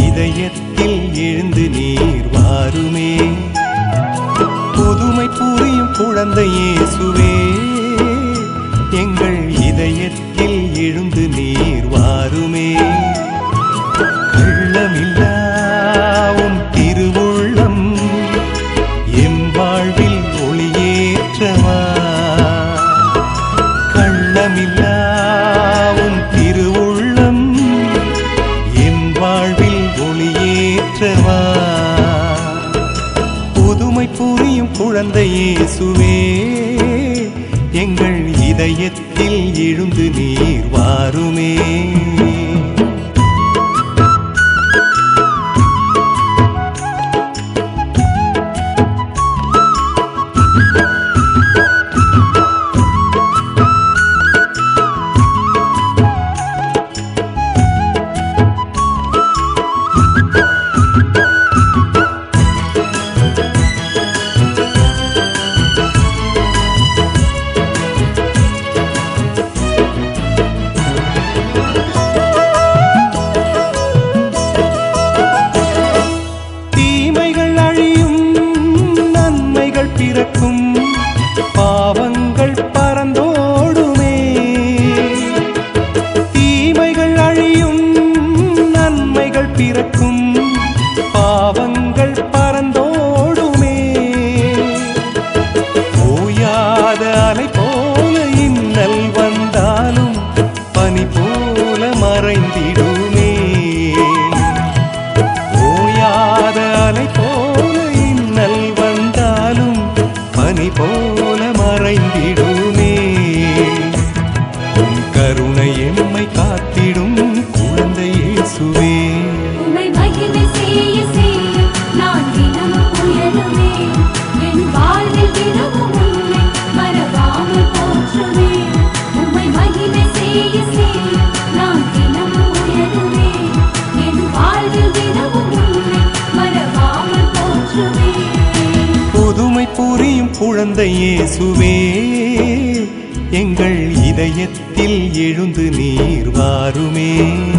இதயத்தில் எழுந்து நீர் வாருமே. புதுமை புரியும் குழந்தை இயேசுவே, எங்கள் இதயத்தில் எழுந்து நீர் வாருமே. கள்ளமில்லாவும் திருவுள்ளம் எம் வாழ்வில் ஒளியேற்றவா. கள்ளமில்லாவும் திருவுள்ளம் எம் வாழ்வில் ஒளியேற்றவா. புதுமை புரியும் குழந்தை இயேசுவே, எங்கள் இதயத்தில் எழுந்து நீர் வாருமே. பிறக்கும் பாவங்கள் பறந்தோடுமே. தீமைகள் அழியும் நன்மைகள் பிறக்கும் பாவங்கள் பறந்தோடுமே. ஓயாத அலை போல இன்னல் வந்தாலும் பனி போல மறைந்திடுமே. ஓயாத அலை போல இன்னல் வந்தாலும் பனி போல மறைந்திடுமே. உன் கருணை எம்மை காத்திடும் குழந்தை இயேசுவே. உம்மை மகிமை செய்ய செய்ய நான் தினமும் உயருவேன். என் வாழ்வில் தினமும் உம்மை மறவாமல் போற்றுவேன். உம்மை மகிமை செய்ய செய்ய நான் தினமும் உயருவேன். என் வாழ்வில் தினமும் உம்மை மறவாமல் போற்றுவேன். புதுமை புரியும் குழந்தை இயேசுவே, எங்கள் இதயத்தில் எழுந்து நீர் வாருமே.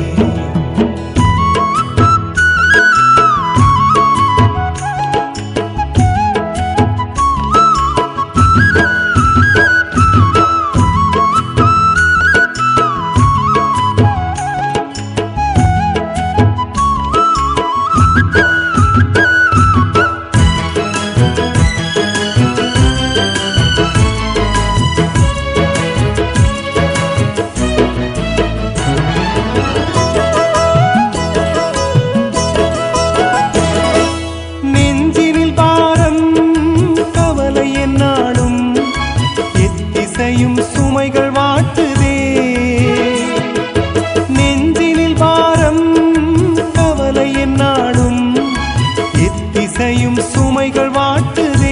சுமைகள் வாட்டுதே நெஞ்சினில் பாரம் கவலை என்னாலும் எத்திசையும் சுமைகள் வாட்டுதே.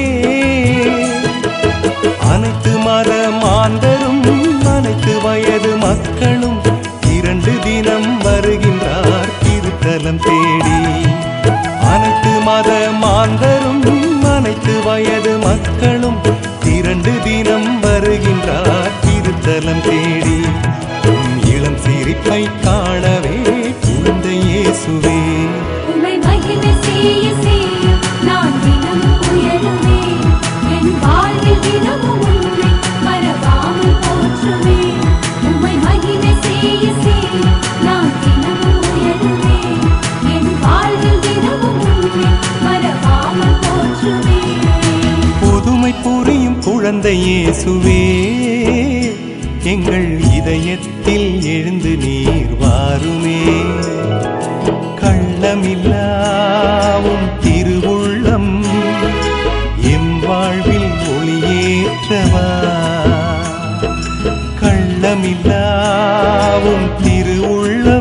அனைத்து மத மாந்தரும் அனைத்து வயது மக்களும் 2 தினம் வருகின்றார் திருத்தலம் தேடி. அனைத்து மத மாந்தரும் அனைத்து வயது மக்களும் 2 தினம் வருகின்றார் திருத்தலம் தேடி. உன் இளம் சிரிப்பை காணவே குழந்தை இயேசுவே. உம்மை மகிமை செய்ய செய்ய நான் தினமும் உயருவேன். என் வாழ்வில் தினமும் உம்மை மறவாமல் போற்றுவேன். உம்மை மகிமை செய்ய செய்ய நான் தினமும் உயருவேன். என் வாழ்வில் தினமும் உம்மை மறவாமல் போற்றுவேன். புதுமை புரியும் குழந்தை இயேசுவே, எங்கள் இதயத்தில் எழுந்து நீர் வாருமே. கள்ளமில்லாவும் திருவுள்ளம் எம் வாழ்வில் ஒளியேற்றவா. கள்ளமில்லாவும் திருவுள்ளம்